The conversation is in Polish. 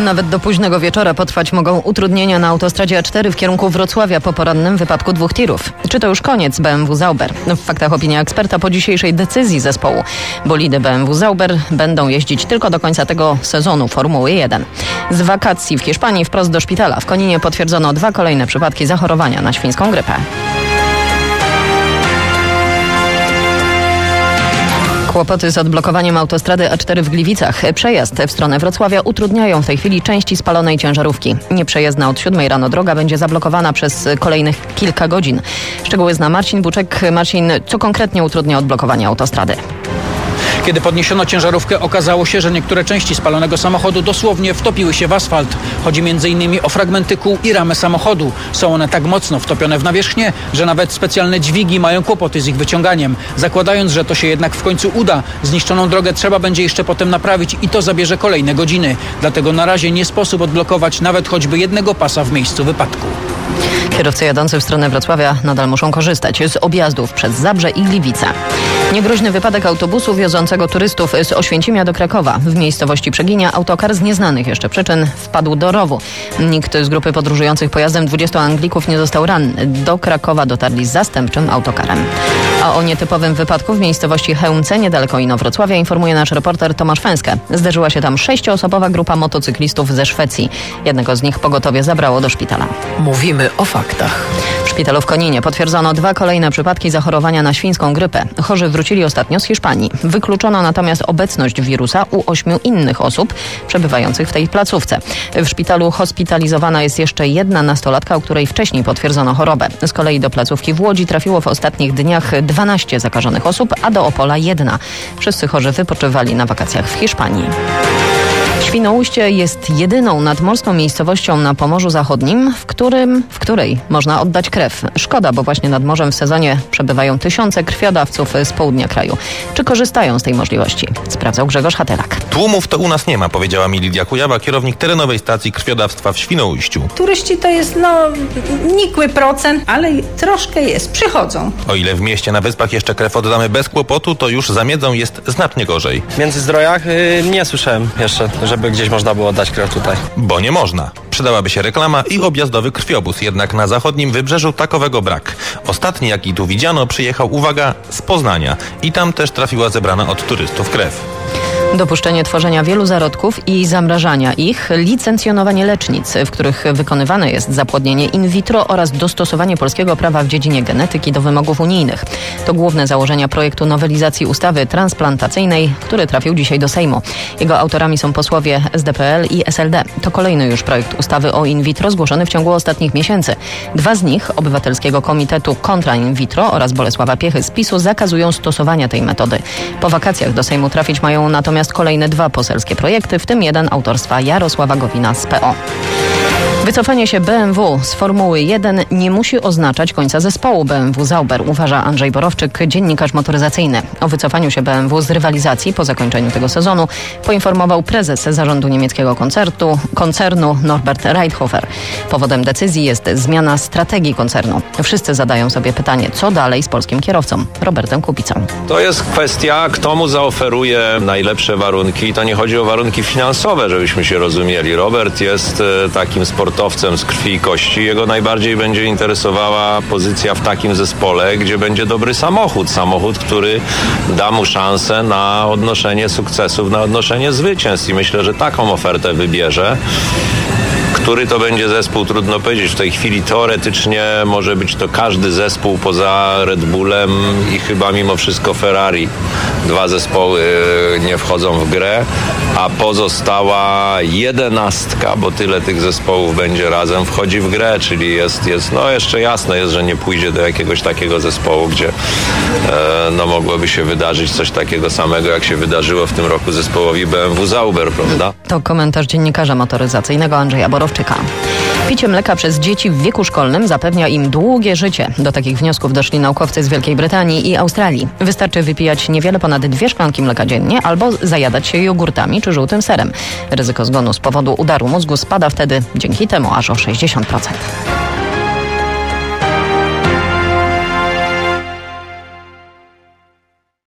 nawet do późnego wieczora potrwać mogą utrudnienia na autostradzie A4 w kierunku Wrocławia po porannym wypadku 2 tirów. Czy to już koniec BMW Sauber? W faktach opinia eksperta po dzisiejszej decyzji zespołu. Bolidy BMW Sauber będą jeździć tylko do końca tego sezonu Formuły 1. Z wakacji w Hiszpanii wprost do szpitala. W Koninie potwierdzono 2 kolejne przypadki zachorowania na świńską grypę. Kłopoty z odblokowaniem autostrady A4 w Gliwicach. Przejazd w stronę Wrocławia utrudniają w tej chwili części spalonej ciężarówki. Nieprzejezdna od 7 rano droga będzie zablokowana przez kolejnych kilka godzin. Szczegóły zna Marcin Buczek. Marcin, co konkretnie utrudnia odblokowanie autostrady? Kiedy podniesiono ciężarówkę, okazało się, że niektóre części spalonego samochodu dosłownie wtopiły się w asfalt. Chodzi m.in. o fragmenty kół i ramę samochodu. Są one tak mocno wtopione w nawierzchnię, że nawet specjalne dźwigi mają kłopoty z ich wyciąganiem. Zakładając, że to się jednak w końcu uda, zniszczoną drogę trzeba będzie jeszcze potem naprawić i to zabierze kolejne godziny. Dlatego na razie nie sposób odblokować nawet choćby jednego pasa w miejscu wypadku. Kierowcy jadący w stronę Wrocławia nadal muszą korzystać z objazdów przez Zabrze i Gliwice. Niegroźny wypadek autobusu wiozącego turystów z Oświęcimia do Krakowa. W miejscowości Przeginia autokar z nieznanych jeszcze przyczyn wpadł do rowu. Nikt z grupy podróżujących pojazdem 20 Anglików nie został ranny. Do Krakowa dotarli z zastępczym autokarem. A o nietypowym wypadku w miejscowości Chełmce, niedaleko Inowrocławia, informuje nasz reporter Tomasz Fęskę. Zderzyła się tam 6-osobowa grupa motocyklistów ze Szwecji. Jednego z nich pogotowie zabrało do szpitala. Mówimy o faktach. W szpitalu w Koninie potwierdzono 2 kolejne przypadki zachorowania na świńską grypę. Chorzy wrócili ostatnio z Hiszpanii. Wykluczono natomiast obecność wirusa u 8 innych osób przebywających w tej placówce. W szpitalu hospitalizowana jest jeszcze jedna nastolatka, u której wcześniej potwierdzono chorobę. Z kolei do placówki w Łodzi trafiło w ostatnich dniach 12 zakażonych osób, a do Opola 1. Wszyscy chorzy wypoczywali na wakacjach w Hiszpanii. Świnoujście jest jedyną nadmorską miejscowością na Pomorzu Zachodnim, w której można oddać krew. Szkoda, bo właśnie nad morzem w sezonie przebywają tysiące krwiodawców z południa kraju. Czy korzystają z tej możliwości? Sprawdzał Grzegorz Hatelak. Tłumów to u nas nie ma, powiedziała mi Lidia Kujawa, kierownik terenowej stacji krwiodawstwa w Świnoujściu. Turyści to jest nikły procent, ale troszkę jest. Przychodzą. O ile w mieście na Wyspach jeszcze krew oddamy bez kłopotu, to już za Miedzą jest znacznie gorzej. W Międzyzdrojach nie słyszałem jeszcze, żeby gdzieś można było oddać krew tutaj. Bo nie można. Przydałaby się reklama i objazdowy krwiobóz, jednak na zachodnim wybrzeżu takowego brak. Ostatni, jaki tu widziano, przyjechał, uwaga, z Poznania i tam też trafiła zebrana od turystów krew. Dopuszczenie tworzenia wielu zarodków i zamrażania ich, licencjonowanie lecznic, w których wykonywane jest zapłodnienie in vitro oraz dostosowanie polskiego prawa w dziedzinie genetyki do wymogów unijnych. To główne założenia projektu nowelizacji ustawy transplantacyjnej, który trafił dzisiaj do Sejmu. Jego autorami są posłowie SDP i SLD. To kolejny już projekt ustawy o in vitro zgłoszony w ciągu ostatnich miesięcy. 2 z nich, Obywatelskiego Komitetu Kontra In Vitro oraz Bolesława Piechy z PiS-u, zakazują stosowania tej metody. Po wakacjach do Sejmu trafić mają natomiast kolejne 2 poselskie projekty, w tym jeden autorstwa Jarosława Gowina z PO. Wycofanie się BMW z Formuły 1 nie musi oznaczać końca zespołu BMW Sauber, uważa Andrzej Borowczyk, dziennikarz motoryzacyjny. O wycofaniu się BMW z rywalizacji po zakończeniu tego sezonu poinformował prezes zarządu niemieckiego koncernu Norbert Reithofer. Powodem decyzji jest zmiana strategii koncernu. Wszyscy zadają sobie pytanie, co dalej z polskim kierowcą Robertem Kubicą. To jest kwestia, kto mu zaoferuje najlepsze warunki. To nie chodzi o warunki finansowe, żebyśmy się rozumieli. Robert jest takim sportowcem z krwi i kości. Jego najbardziej będzie interesowała pozycja w takim zespole, gdzie będzie dobry samochód. Samochód, który da mu szansę na odnoszenie sukcesów, na odnoszenie zwycięstw. I myślę, że taką ofertę wybierze. Który to będzie zespół, trudno powiedzieć. W tej chwili teoretycznie może być to każdy zespół poza Red Bullem i chyba mimo wszystko Ferrari. 2 zespoły nie wchodzą w grę, a pozostała 11, bo tyle tych zespołów będzie razem, wchodzi w grę, czyli jest jeszcze jasne jest, że nie pójdzie do jakiegoś takiego zespołu, gdzie mogłoby się wydarzyć coś takiego samego, jak się wydarzyło w tym roku zespołowi BMW Sauber, prawda? To komentarz dziennikarza motoryzacyjnego Andrzeja Borowczyka. Picie mleka przez dzieci w wieku szkolnym zapewnia im długie życie. Do takich wniosków doszli naukowcy z Wielkiej Brytanii i Australii. Wystarczy wypijać niewiele ponad 2 szklanki mleka dziennie albo zajadać się jogurtami czy żółtym serem. Ryzyko zgonu z powodu udaru mózgu spada wtedy dzięki temu aż o 60%.